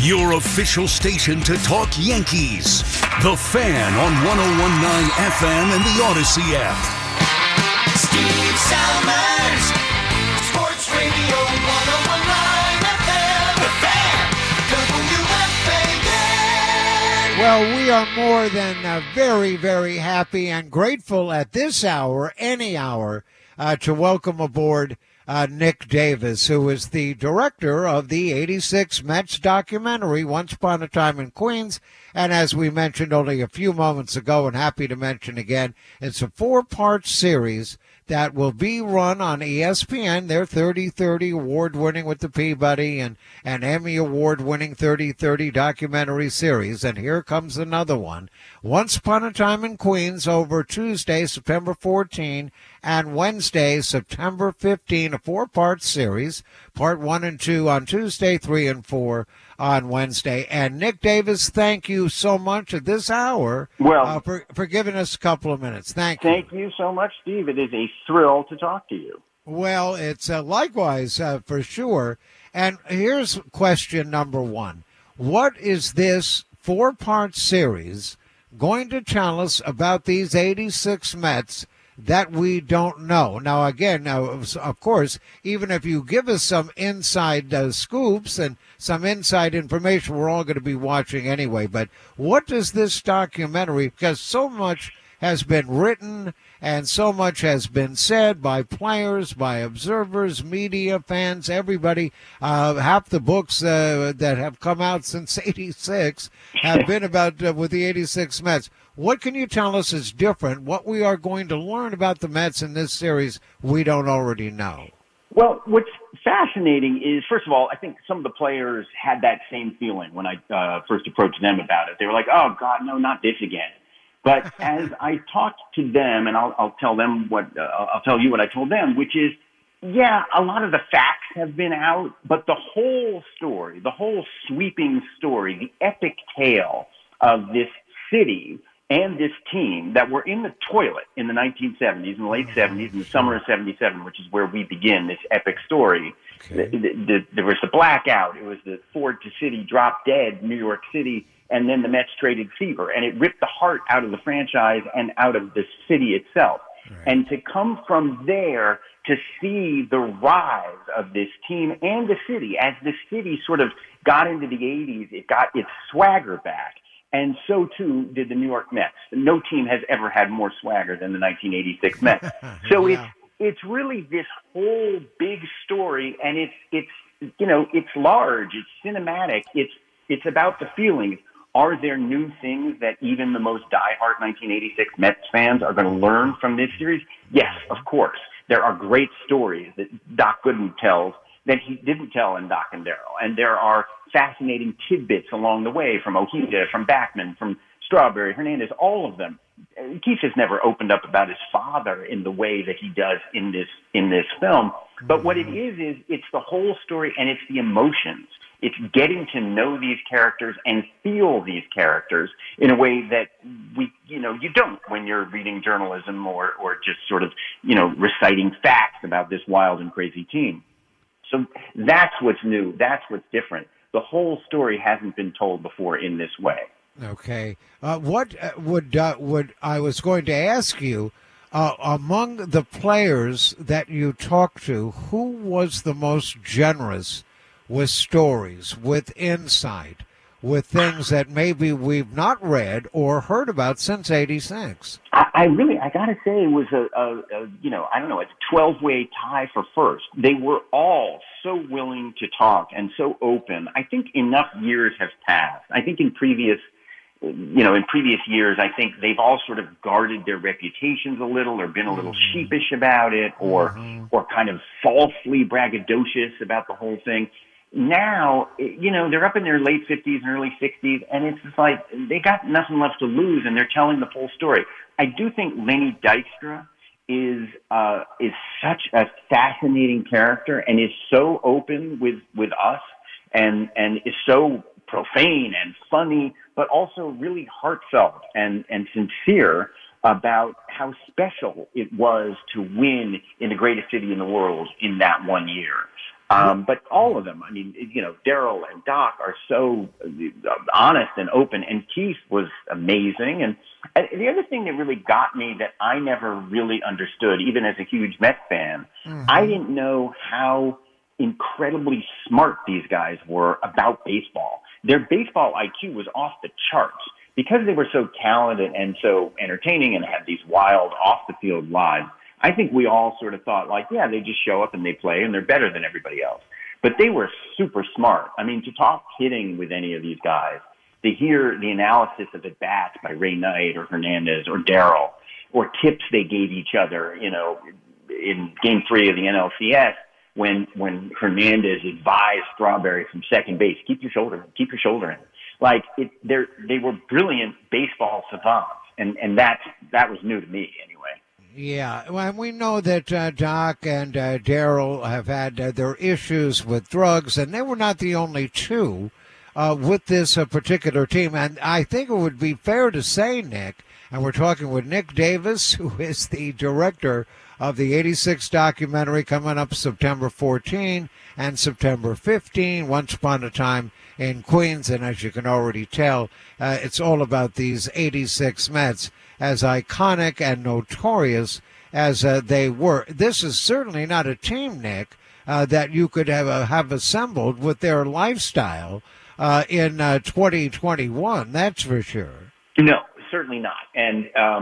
Your official station to talk Yankees. The Fan on 101.9 FM and the Odyssey app. Steve Salmers, Sports Radio 101.9 FM. The Fan, WFAN. Well, we are more than very, very happy and grateful at this hour, any hour, to welcome aboard Nick Davis, who is the director of the 86 Mets documentary, Once Upon a Time in Queens. And as we mentioned only a few moments ago, and happy to mention again, it's a 4-part series that will be run on ESPN, their 30-30 award-winning with the Peabody and Emmy award-winning 30-30 documentary series. And here comes another one. Once Upon a Time in Queens over Tuesday, September 14, and Wednesday, September 15, a 4-part series, part 1 and 2 on Tuesday, 3 and 4 on Wednesday. And Nick Davis, thank you so much at this hour for giving us a couple of minutes. Thank you. Thank you so much, Steve. It is a thrill to talk to you. Well, it's likewise for sure. And here's question number one. What is this 4-part series going to tell us about these 86 Mets that we don't know? Now, again, of course, even if you give us some inside scoops and some inside information, we're all going to be watching anyway. But what does this documentary, because so much has been written and so much has been said by players, by observers, media, fans, everybody. Half the books that have come out since '86 have been about with the '86 Mets. What can you tell us is different? What we are going to learn about the Mets in this series we don't already know? Well, what's fascinating is, first of all, I think some of the players had that same feeling when I first approached them about it. They were like, oh, God, no, not this again. But as I talked to them, and I'll tell them I'll tell you what I told them, which is, yeah, a lot of the facts have been out, but the whole story, the whole sweeping story, the epic tale of this city and this team that were in the toilet in the 1970s, in the late 70s, in the summer of 77, which is where we begin this epic story. Okay. There was the blackout. It was the Ford to City drop dead, New York City, and then the Mets traded Seaver, and it ripped the heart out of the franchise and out of the city itself. Right. And to come from there to see the rise of this team and the city, as the city sort of got into the 80s, it got its swagger back. And so, too, did the New York Mets. No team has ever had more swagger than the 1986 Mets. So yeah. It's really this whole big story, and it's large, it's cinematic, it's about the feelings. Are there new things that even the most diehard 1986 Mets fans are going to learn from this series? Yes, of course. There are great stories that Doc Gooden tells that he didn't tell in Doc and Darryl. And there are fascinating tidbits along the way from Ojeda, from Backman, from Strawberry, Hernandez, all of them. Keith has never opened up about his father in the way that he does in this film. But what it is it's the whole story, and it's the emotions. It's getting to know these characters and feel these characters in a way that you don't when you're reading journalism or just sort of, reciting facts about this wild and crazy team. So that's what's new. That's what's different. The whole story hasn't been told before in this way. Okay. What would I was going to ask you, among the players that you talked to, who was the most generous with stories, with insight, with things that maybe we've not read or heard about since '86? I gotta say, it was a 12-way tie for first. They were all so willing to talk and so open. I think enough years have passed. I think in previous years, I think they've all sort of guarded their reputations a little, or been a little sheepish about it, or kind of falsely braggadocious about the whole thing. Now, they're up in their late 50s and early 60s, and it's just like they got nothing left to lose, and they're telling the full story. I do think Lenny Dykstra is such a fascinating character, and is so open with us, and is so profane and funny, but also really heartfelt and sincere about how special it was to win in the greatest city in the world in that one year. But all of them, I mean, Daryl and Doc are so honest and open, and Keith was amazing. And the other thing that really got me that I never really understood, even as a huge Mets fan, I didn't know how incredibly smart these guys were about baseball. Their baseball IQ was off the charts because they were so talented and so entertaining and had these wild off-the-field lives. I think we all sort of thought, like, yeah, they just show up and they play and they're better than everybody else. But they were super smart. I mean, to talk hitting with any of these guys, to hear the analysis of at-bats by Ray Knight or Hernandez or Darryl, or tips they gave each other, in Game 3 of the NLCS, when Hernandez advised Strawberry from second base, keep your shoulder in. Like, they were brilliant baseball savants, and that was new to me anyway. Yeah, well, we know that Doc and Daryl have had their issues with drugs, and they were not the only two with this particular team. And I think it would be fair to say, Nick, and we're talking with Nick Davis, who is the director of the 86 documentary coming up September 14 and September 15, Once Upon a Time in Queens. And as you can already tell, it's all about these 86 Mets, as iconic and notorious as they were. This is certainly not a team, Nick, that you could have assembled with their lifestyle in 2021. That's for sure. No, certainly not. And,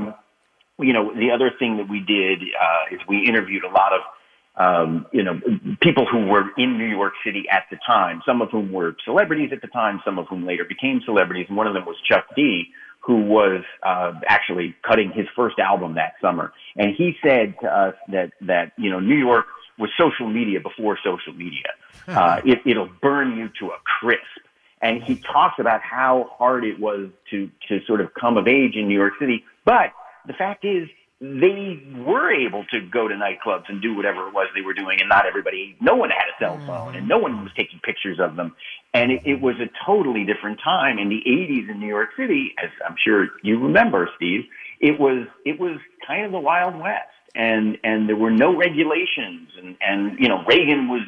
the other thing that we did is we interviewed a lot of, people who were in New York City at the time, some of whom were celebrities at the time, some of whom later became celebrities. And one of them was Chuck D, who was actually cutting his first album that summer. And he said to us that New York was social media before social media. It'll burn you to a crisp. And he talks about how hard it was to sort of come of age in New York City. But the fact is, they were able to go to nightclubs and do whatever it was they were doing, and no one had a cell phone, and no one was taking pictures of them. And it was a totally different time in the 80s in New York City, as I'm sure you remember, Steve. It was kind of the Wild West, and there were no regulations, and Reagan was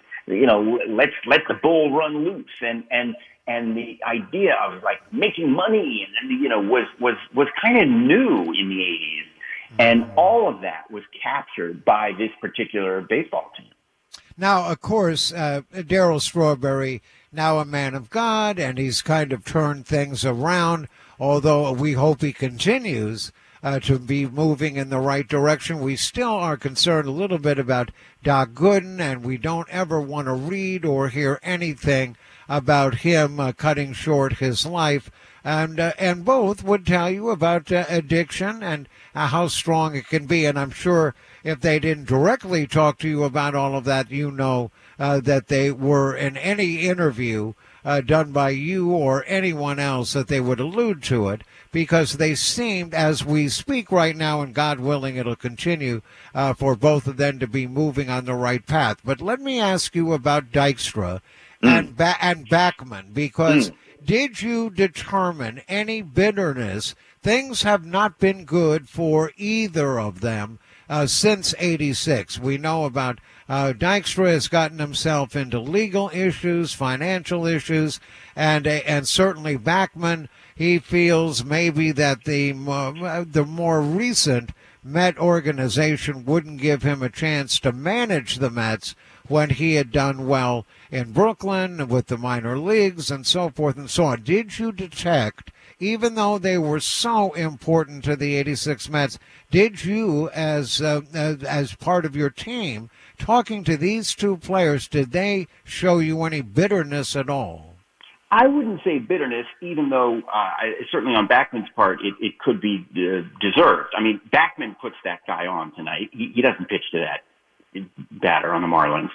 let's let the bull run loose, and the idea of like making money and was kind of new in the 80s. And all of that was captured by this particular baseball team. Now, of course, Darryl Strawberry, now a man of God, and he's kind of turned things around, although we hope he continues to be moving in the right direction. We still are concerned a little bit about Doc Gooden, and we don't ever want to read or hear anything about him cutting short his life. And both would tell you about addiction and how strong it can be. And I'm sure if they didn't directly talk to you about all of that, that they were in any interview done by you or anyone else that they would allude to it, because they seemed, as we speak right now, and God willing it'll continue, for both of them to be moving on the right path. But let me ask you about Dykstra and Backman, because did you determine any bitterness? Things have not been good for either of them since '86. We know about Dykstra has gotten himself into legal issues, financial issues, and certainly Backman, he feels maybe that the more recent Met organization wouldn't give him a chance to manage the Mets when he had done well in Brooklyn with the minor leagues and so forth and so on. Did you detect, even though they were so important to the 86 Mets, did you, as part of your team, talking to these two players, did they show you any bitterness at all? I wouldn't say bitterness, even though certainly on Backman's part, it could be deserved. I mean, Backman puts that guy on tonight. He doesn't pitch to that batter on the Marlins.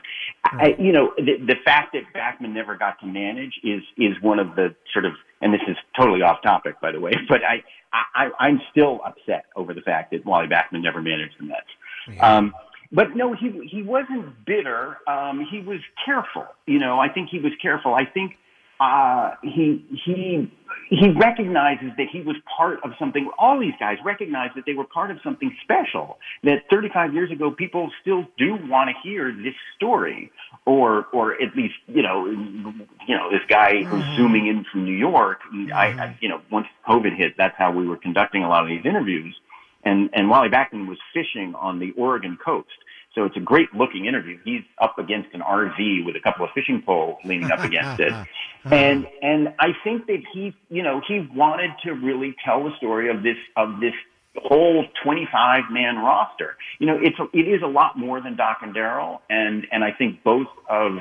The fact that Backman never got to manage is one of the sort of, and this is totally off topic, by the way, but I'm still upset over the fact that Wally Backman never managed the Mets. Yeah. But no, he wasn't bitter. He was careful. I think he was careful. I think he recognizes that he was part of something. All these guys recognize that they were part of something special. That 35 years ago, people still do want to hear this story, or at least this guy who's zooming in from New York. I once COVID hit, that's how we were conducting a lot of these interviews. And Wally Backman was fishing on the Oregon coast. So it's a great looking interview. He's up against an RV with a couple of fishing poles leaning up against it. And I think that he wanted to really tell the story of this whole 25-man roster. It is a lot more than Doc and Darryl. And I think both Doc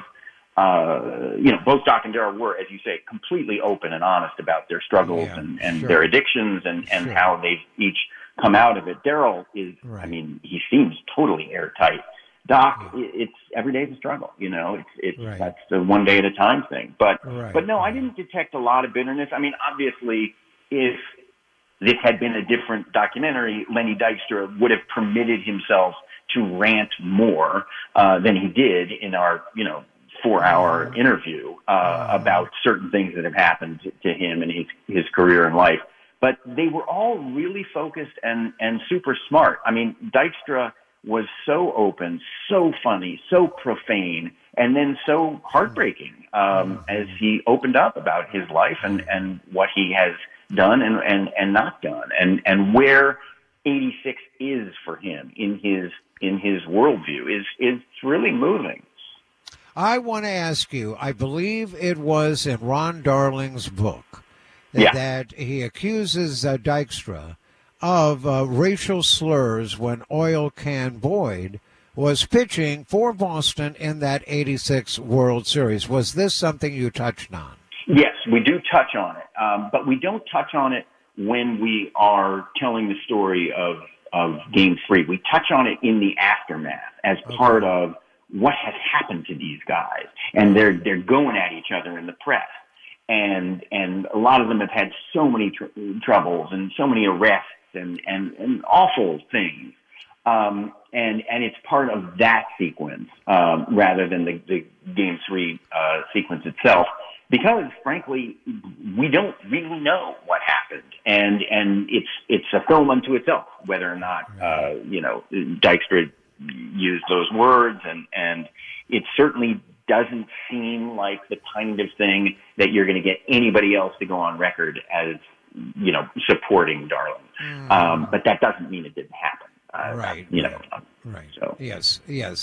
and Darryl were, as you say, completely open and honest about their struggles and their addictions and how they've each come out of it. Darryl is, Right. he seems totally airtight. Doc, it's every day's a struggle. It's Right. That's the one day at a time thing. But Right. no, I didn't detect a lot of bitterness. Obviously, if this had been a different documentary, Lenny Dykstra would have permitted himself to rant more than he did in our 4-hour interview about certain things that have happened to him and his career and life. But they were all really focused and super smart. Dykstra was so open, so funny, so profane, and then so heartbreaking as he opened up about his life and what he has done and not done, and where 86 is for him in his worldview is really moving. I want to ask you, I believe it was in Ron Darling's book that he accuses Dykstra of racial slurs when Oil Can Boyd was pitching for Boston in that 86 World Series. Was this something you touched on? Yes, we do touch on it, but we don't touch on it when we are telling the story of Game 3. We touch on it in the aftermath as part of what has happened to these guys, and they're going at each other in the press. And a lot of them have had so many troubles and so many arrests and awful things. And it's part of that sequence rather than the Game 3 sequence itself, because frankly, we don't really know what happened, and it's a film unto itself whether or not Dykstra used those words, and it certainly doesn't seem like the kind of thing that you're going to get anybody else to go on record as, supporting Darling. But that doesn't mean it didn't happen. Right. So. Yes.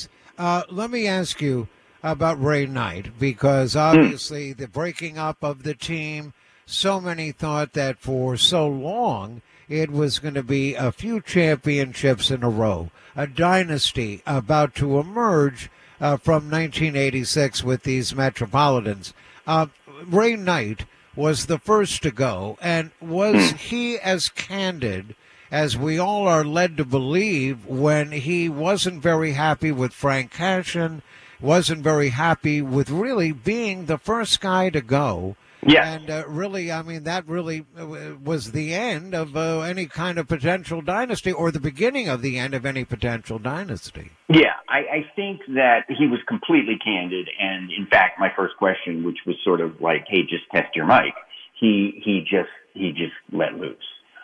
Let me ask you about Ray Knight, because obviously the breaking up of the team, so many thought that for so long it was going to be a few championships in a row, a dynasty about to emerge from 1986 with these Metropolitans. Ray Knight was the first to go, and was he as candid as we all are led to believe when he wasn't very happy with Frank Cashin, wasn't very happy with really being the first guy to go? Yeah. And that really was the end of any kind of potential dynasty, or the beginning of the end of any potential dynasty. Yeah, I think that he was completely candid. And in fact, my first question, which was sort of like, hey, just test your mic, he just let loose.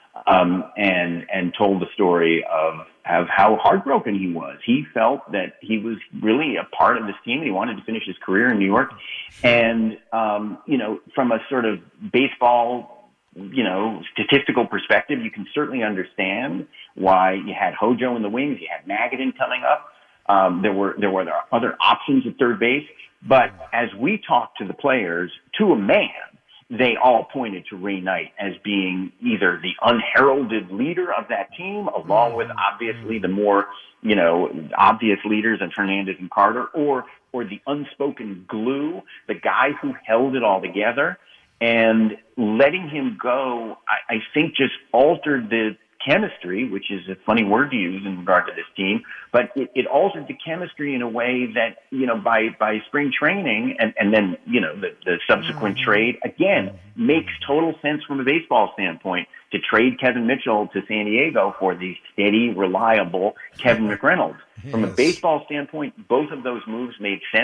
And told the story of how heartbroken he was. He felt that he was really a part of this team, and he wanted to finish his career in New York. And, from a sort of baseball, statistical perspective, you can certainly understand why you had Hojo in the wings, you had Magadan coming up. There were other options at third base. But as we talked to the players, to a man, they all pointed to Ray Knight as being either the unheralded leader of that team, along with obviously the more, obvious leaders in Hernandez and Carter, or the unspoken glue, the guy who held it all together. And letting him go, I think, just altered the chemistry, which is a funny word to use in regard to this team, but it altered the chemistry in a way that, by spring training and then, the subsequent trade, again, makes total sense from a baseball standpoint to trade Kevin Mitchell to San Diego for the steady, reliable Kevin McReynolds. From a baseball standpoint, both of those moves made sense.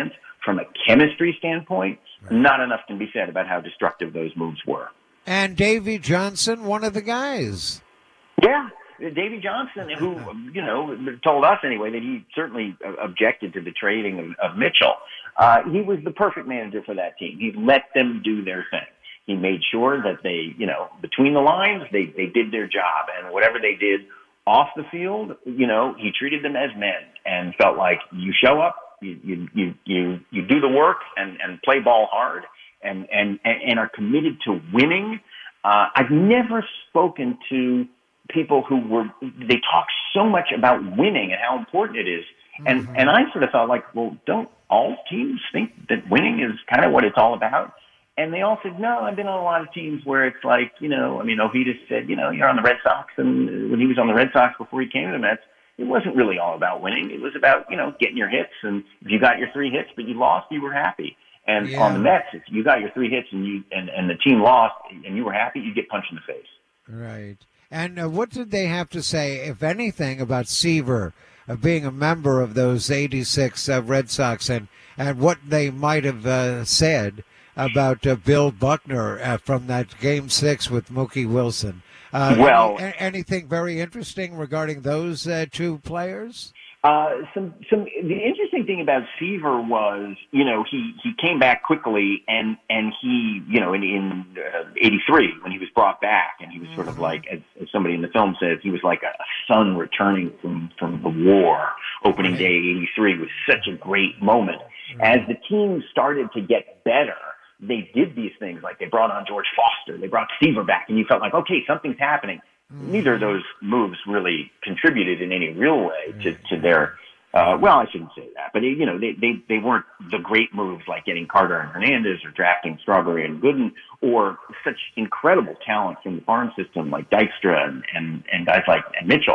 from a chemistry standpoint, not enough can be said about how destructive those moves were. And Davey Johnson, one of the guys. Yeah, Davey Johnson, who, told us anyway that he certainly objected to the trading of Mitchell. He was the perfect manager for that team. He let them do their thing. He made sure that they, between the lines, they did their job. And whatever they did off the field, he treated them as men and felt like you show up, you do the work and play ball hard and are committed to winning. I've never spoken to people they talk so much about winning and how important it is. And I sort of thought like, well, don't all teams think that winning is kind of what it's all about? And they all said, no, I've been on a lot of teams where it's like, Ovidas said, you're on the Red Sox. And when he was on the Red Sox before he came to the Mets, it wasn't really all about winning. It was about, getting your hits. And if you got your 3 hits, but you lost, you were happy. And on the Mets, if you got your 3 hits and the team lost and you were happy, you get punched in the face. Right. And what did they have to say, if anything, about Seaver being a member of those 86 Red Sox and what they might have said about Bill Buckner from that Game 6 with Mookie Wilson? Anything very interesting regarding those 2 players? The interesting thing about Seaver was, he came back quickly and he, in 83 when he was brought back, and he was sort of like, as somebody in the film says, he was like a son returning from the war. Opening day 83 was such a great moment. As the team started to get better, they did these things, like they brought on George Foster, they brought Seaver back, and you felt like, okay, something's happening. Neither of those moves really contributed in any real way to their, I shouldn't say that, but they weren't the great moves like getting Carter and Hernandez or drafting Strawberry and Gooden or such incredible talent from the farm system like Dykstra and guys like Mitchell.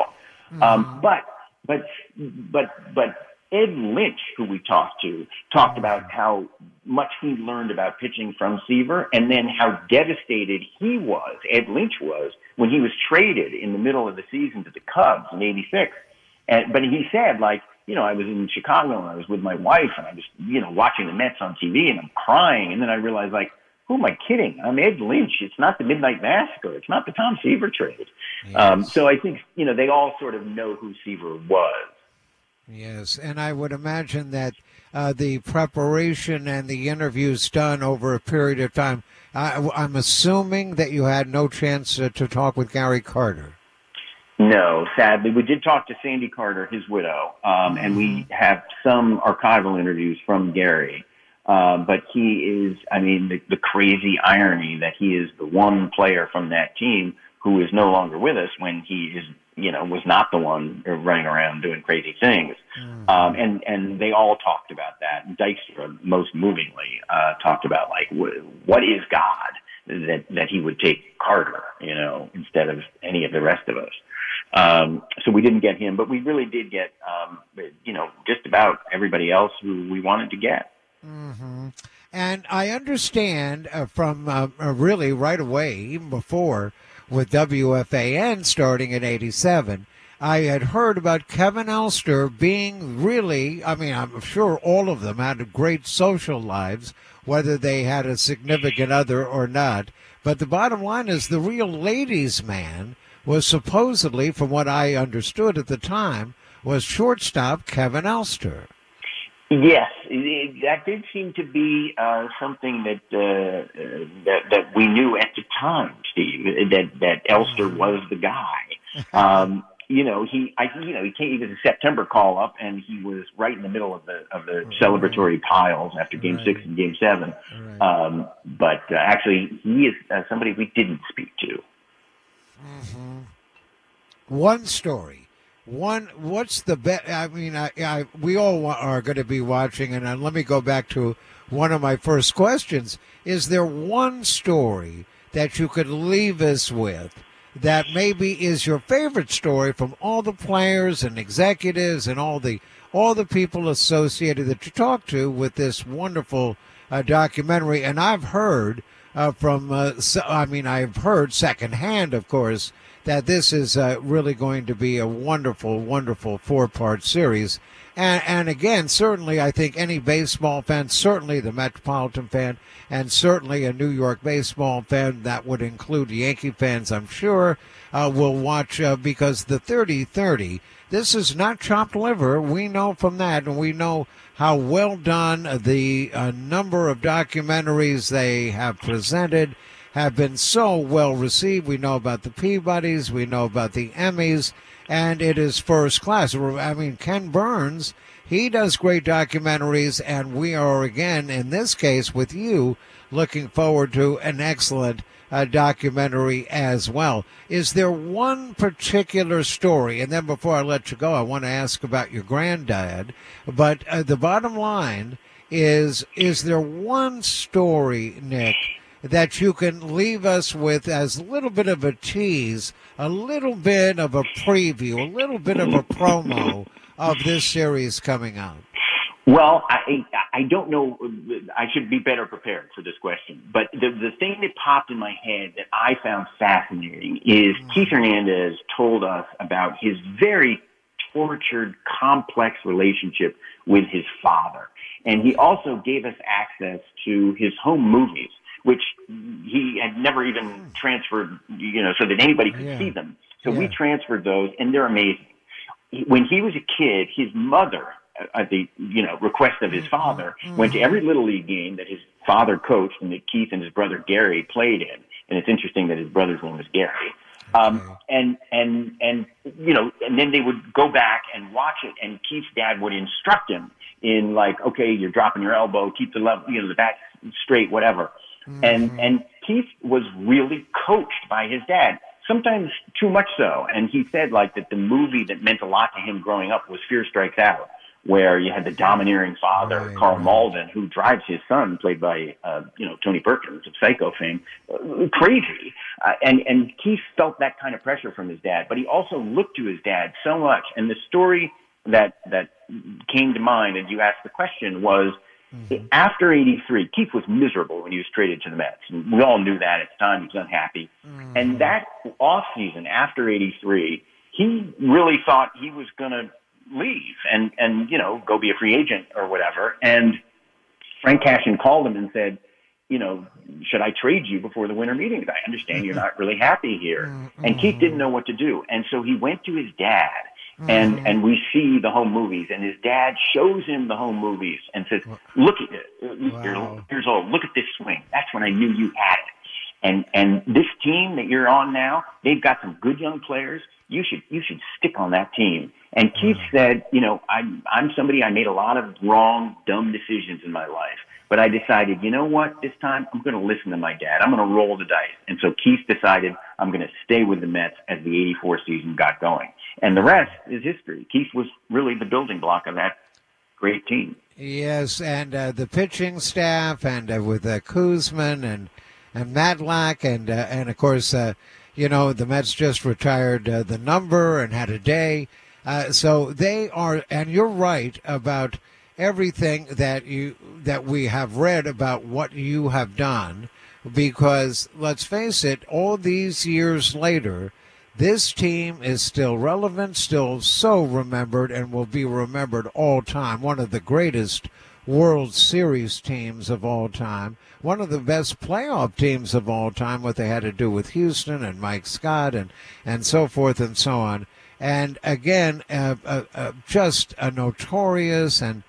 But Ed Lynch, who we talked about how much he learned about pitching from Seaver and then how devastated Ed Lynch was, when he was traded in the middle of the season to the Cubs in 86. But he said, like, I was in Chicago and I was with my wife and I was, watching the Mets on TV and I'm crying. And then I realized, like, who am I kidding? I'm Ed Lynch. It's not the Midnight Massacre. It's not the Tom Seaver trade. Yes. So I think, they all sort of know who Seaver was. Yes, and I would imagine that the preparation and the interviews done over a period of time, I'm assuming that you had no chance to talk with Gary Carter. No, sadly. We did talk to Sandy Carter, his widow, and we have some archival interviews from Gary. But he is, the crazy irony that he is the one player from that team who is no longer with us when he is, was not the one running around doing crazy things. And they all talked about that. Dykstra, most movingly, talked about, like, what is God that he would take Carter, instead of any of the rest of us. So we didn't get him, but we really did get, just about everybody else who we wanted to get. Mm-hmm. And I understand from really right away, even before, with WFAN starting in 87, I had heard about Kevin Elster being really, I'm sure all of them had great social lives, whether they had a significant other or not. But the bottom line is the real ladies' man was supposedly, from what I understood at the time, was shortstop Kevin Elster. Yes, that did seem to be something that we knew at the time, Steve. That Elster was the guy. He was a September call up, and he was right in the middle of the celebratory piles after Game 6 and Game 7. But actually, he is somebody we didn't speak to. Mm-hmm. One story. What's the best? We all are going to be watching, and let me go back to one of my first questions. Is there one story that you could leave us with that maybe is your favorite story from all the players and executives and all the people associated that you talked to with this wonderful documentary? And I've heard I've heard secondhand, of course, that this is really going to be a wonderful, wonderful 4-part series. And again, certainly, I think any baseball fan, certainly the Metropolitan fan, and certainly a New York baseball fan, that would include Yankee fans, I'm sure, will watch because the 30-30, this is not chopped liver. We know from that, and we know how well done the number of documentaries they have presented have been so well received. We know about the Peabodys, we know about the Emmys, and it is first class. I mean, Ken Burns, he does great documentaries, and we are, again, in this case with you, looking forward to an excellent documentary as well. Is there one particular story, and then before I let you go, I want to ask about your granddad, but the bottom line is there one story, Nick, that you can leave us with as a little bit of a tease, a little bit of a preview, a little bit of a promo of this series coming out? Well, I don't know. I should be better prepared for this question. But the thing that popped in my head that I found fascinating is Keith Hernandez told us about his very tortured, complex relationship with his father. And he also gave us access to his home movies, which he had never even transferred, so that anybody could see them. So we transferred those, and they're amazing. When he was a kid, his mother, at the request of his father, went to every Little League game that his father coached and that Keith and his brother Gary played in. And it's interesting that his brother's name was Gary. And then they would go back and watch it, and Keith's dad would instruct him in okay, you're dropping your elbow, keep the level, the bat straight, whatever. And Keith was really coached by his dad, sometimes too much so. And he said that the movie that meant a lot to him growing up was Fear Strikes Out, where you had the domineering father, Carl Malden, who drives his son, played by, Tony Perkins of Psycho fame, crazy. And Keith felt that kind of pressure from his dad, but he also looked to his dad so much. And the story that came to mind, and you asked the question, was after 83, Keith was miserable when he was traded to the Mets. And we all knew that at the time. He was unhappy. And that offseason, after 83, he really thought he was going to leave and go be a free agent or whatever. And Frank Cashin called him and said, should I trade you before the winter meetings? I understand you're not really happy here. And Keith didn't know what to do. And so he went to his dad, and we see the home movies, and his dad shows him the home movies and says, look at it. You're 11 years old. Look at this swing. That's when I knew you had it. And this team that you're on now, they've got some good young players. You should stick on that team. And Keith said, I'm somebody, I made a lot of wrong, dumb decisions in my life. But I decided, you know what, this time I'm going to listen to my dad. I'm going to roll the dice. And so Keith decided I'm going to stay with the Mets as the 84 season got going. And the rest is history. Keith was really the building block of that great team. Yes, and the pitching staff, and with Koosman and Matlack, and of course, the Mets just retired the number and had a day. So they are, and you're right about everything that we have read about what you have done, because let's face it, all these years later, this team is still relevant, still so remembered, and will be remembered all time. One of the greatest World Series teams of all time, one of the best playoff teams of all time, what they had to do with Houston and Mike Scott and so forth and so on. And again, just a notorious and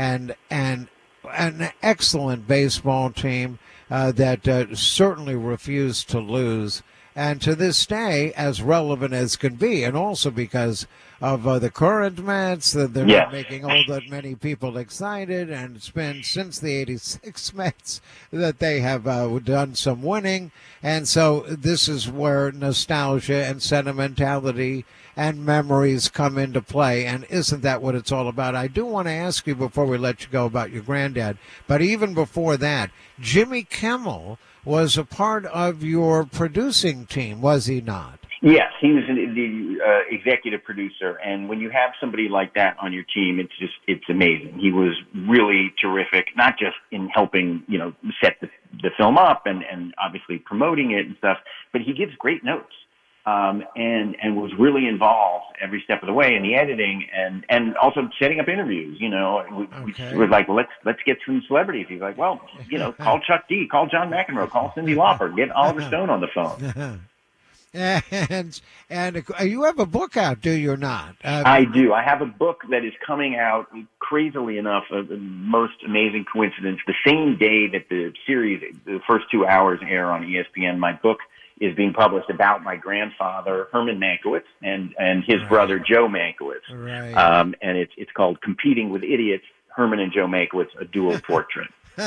an excellent baseball team that certainly refused to lose, and to this day as relevant as can be, and also because of the current Mets, they're not making all that many people excited, and it's been since the 86 Mets that they have done some winning, and so this is where nostalgia and sentimentality and memories come into play, and isn't that what it's all about? I do want to ask you before we let you go about your granddad, but even before that, Jimmy Kimmel was a part of your producing team, was he not? Yes, he was the executive producer, and when you have somebody like that on your team, it's amazing. He was really terrific, not just in helping, set the film up and obviously promoting it and stuff, but he gives great notes. and was really involved every step of the way in the editing and also setting up interviews. You know, we were like, well, let's get some celebrities. He's like, well, you know, call Chuck D, call John McEnroe, call Cyndi Lauper, get Oliver Stone on the phone. And you have a book out, do you not? I do. I have a book that is coming out, crazily enough, the most amazing coincidence. The same day that the series, the first 2 hours, air on ESPN, my book is being published about my grandfather, Herman Mankiewicz, and his brother, Joe Mankiewicz. Right. And it's called Competing with Idiots, Herman and Joe Mankiewicz, a dual portrait.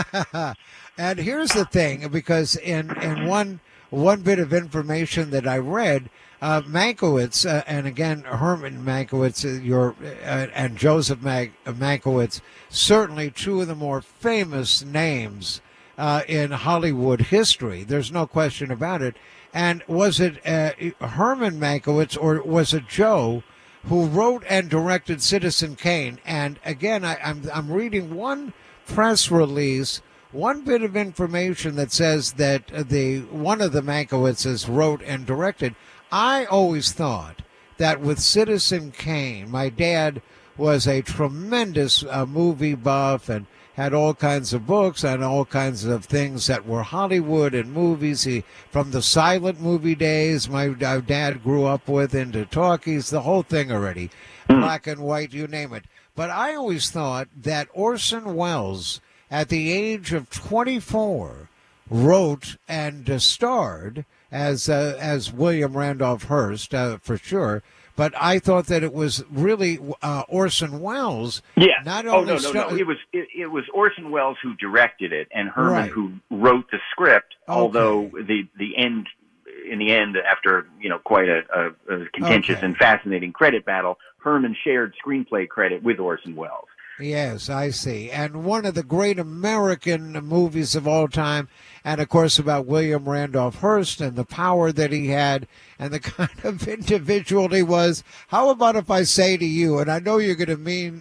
And here's the thing, because in one bit of information that I read, Mankiewicz, and again, Herman Mankiewicz, and Joseph Mankiewicz, certainly two of the more famous names in Hollywood history. There's no question about it. And was it Herman Mankiewicz or was it Joe who wrote and directed Citizen Kane? And again, I'm reading one press release, one bit of information that says that one of the Mankiewiczes wrote and directed. I always thought that with Citizen Kane, my dad was a tremendous movie buff and had all kinds of books and all kinds of things that were Hollywood and movies. From the silent movie days my dad grew up with into talkies, the whole thing already, black and white, you name it. But I always thought that Orson Welles, at the age of 24, wrote and starred as William Randolph Hearst, for sure. But I thought that it was really Orson Welles. Yeah. Not only no. It was Orson Welles who directed it, and Herman who wrote the script. Okay. Although in the end, after quite a contentious and fascinating credit battle, Herman shared screenplay credit with Orson Welles. Yes, I see. And one of the great American movies of all time, and of course about William Randolph Hearst and the power that he had and the kind of individual he was. How about if I say to you, and I know you're going to mean,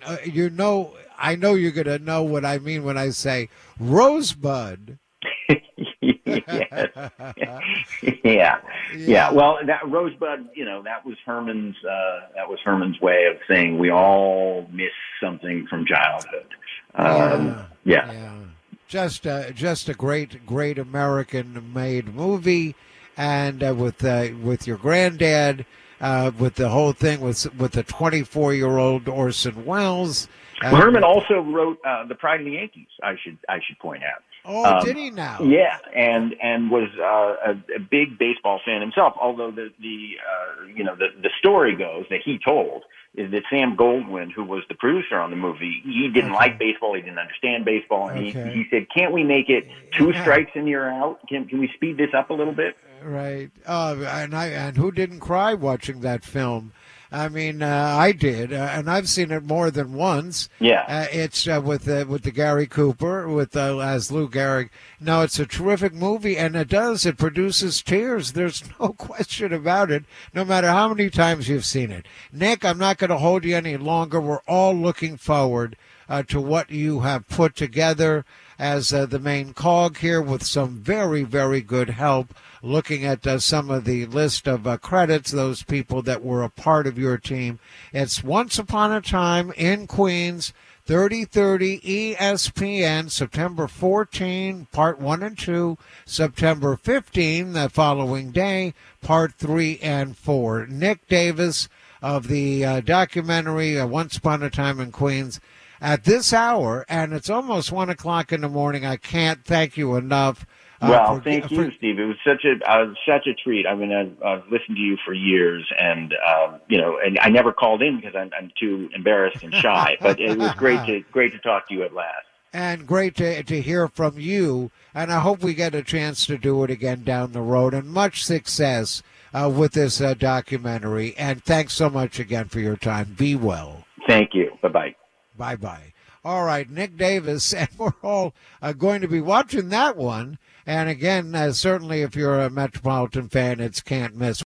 I know you're going to know what I mean when I say Rosebud. Yeah. Well, that Rosebud, that was Herman's way of saying we all miss something from childhood. Just a great American-made movie, and with your granddad, with the whole thing with the 24-year-old Orson Welles. Herman also wrote The Pride of the Yankees. I should point out. Oh, did he now? Yeah, and was a big baseball fan himself. Although the story goes that he told is that Sam Goldwyn, who was the producer on the movie, he didn't like baseball. He didn't understand baseball, and he said, "Can't we make it 2 strikes and you're out? Can we speed this up a little bit?" Right. And who didn't cry watching that film? I mean, I did, and I've seen it more than once. Yeah, it's with the Gary Cooper as Lou Gehrig. No, it's a terrific movie, and it produces tears. There's no question about it. No matter how many times you've seen it, Nick, I'm not going to hold you any longer. We're all looking forward to what you have put together as the main cog here, with some very, very good help, looking at some of the list of credits, those people that were a part of your team. It's Once Upon a Time in Queens, 3030 ESPN, September 14, Part 1 and 2, September 15, the following day, Part 3 and 4. Nick Davis of the documentary Once Upon a Time in Queens, at this hour, and it's almost 1 o'clock in the morning. I can't thank you enough. Thank you, Steve. It was such a treat. I mean, I've listened to you for years, and and I never called in because I'm too embarrassed and shy. But it was great to talk to you at last. And great to hear from you. And I hope we get a chance to do it again down the road. And much success with this documentary. And thanks so much again for your time. Be well. Thank you. Bye-bye. Bye-bye. All right, Nick Davis, and we're all going to be watching that one. And again, certainly if you're a Metropolitan fan, it's can't miss.